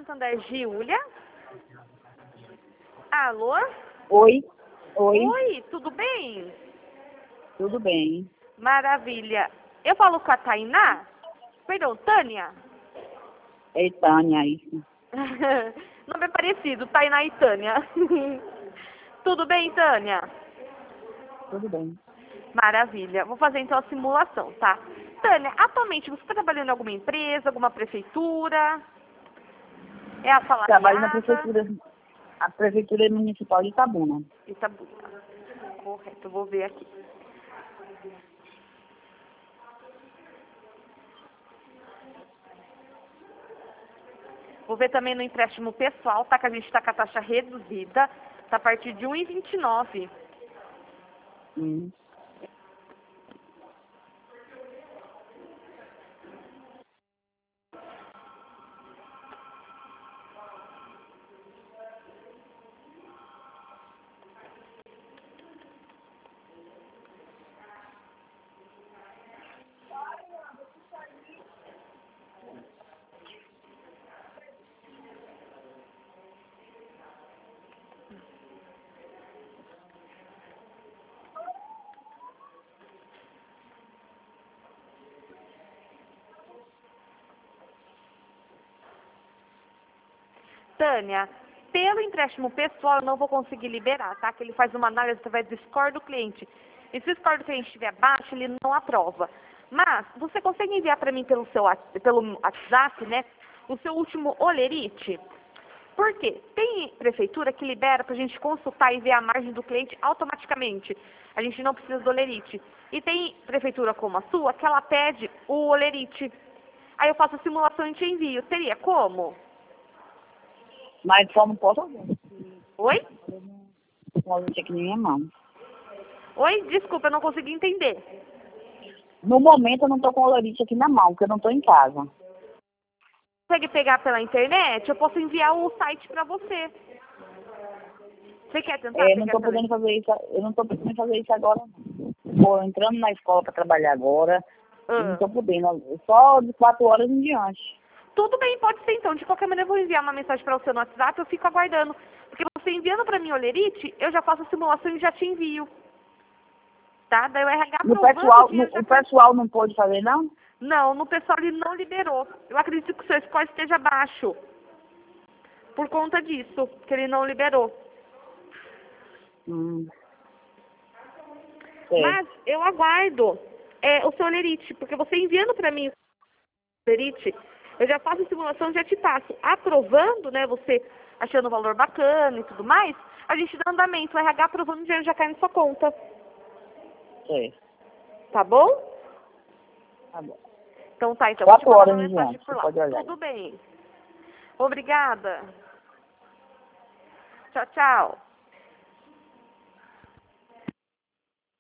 Santander, Giulia. Alô? Oi, oi, Oi, tudo bem? tudo bem? Maravilha. Eu falo com a Tainá? Perdão, Tânia? É Tânia, isso. Nome é parecido, Tainá e Tânia. Tudo bem, Tânia? Tudo bem. Maravilha. Vou fazer então a simulação, tá? Tânia, atualmente você está trabalhando em alguma empresa, alguma prefeitura? É Trabalho na assalariada? prefeitura municipal de Itabuna. Itabuna. Correto, vou ver aqui. Vou ver também no empréstimo pessoal, tá? Que a gente está com a taxa reduzida. Tá a partir de 1,29. Hum. Tânia, pelo empréstimo pessoal eu não vou conseguir liberar, tá? Que ele faz uma análise através do score do cliente. E se o score do cliente estiver baixo, ele não aprova. Mas você consegue enviar para mim pelo WhatsApp, né? O seu último olerite? Por quê? Tem prefeitura que libera para a gente consultar e ver a margem do cliente automaticamente. A gente não precisa do olerite. E tem prefeitura como a sua que ela pede o olerite. Aí eu faço a simulação e te envio. Teria como? Mas só não posso ver. Oi? Com a lente aqui na minha mão. Oi? Desculpa, eu não consegui entender. No momento eu não tô com o lente aqui na mão, porque eu não tô em casa. Consegue pegar pela internet? Eu posso enviar o site para você. Você quer tentar Eu não pegar tô pela podendo fazer isso, eu não tô podendo fazer isso agora, não. Tô entrando na escola para trabalhar agora, e não Ah. tô podendo. Só de 4 horas em diante. Tudo bem, pode ser então. De qualquer maneira, eu vou enviar uma mensagem para você no WhatsApp, eu fico aguardando. Porque você enviando para mim o olerite, eu já faço a simulação e já te envio. Tá? Daí o RH No aprovando, o pessoal, dinheiro já o cai. pessoal não pode fazer, não? Não, no pessoal ele não liberou. Eu acredito que o seu score esteja baixo. Por conta disso, que ele não liberou. É. Mas eu aguardo o seu olerite, porque você enviando para mim o olerite, eu já faço a simulação, já te passo. Aprovando, né, você achando o valor bacana e tudo mais, a gente dá andamento. O RH aprovando, o dinheiro já cai na sua conta. É. Tá bom? Tá bom. Então tá, então. Vou te 4 mandar horas uma em mensagem diante, por você lá. pode olhar aí. Tudo bem. Obrigada. Tchau, tchau.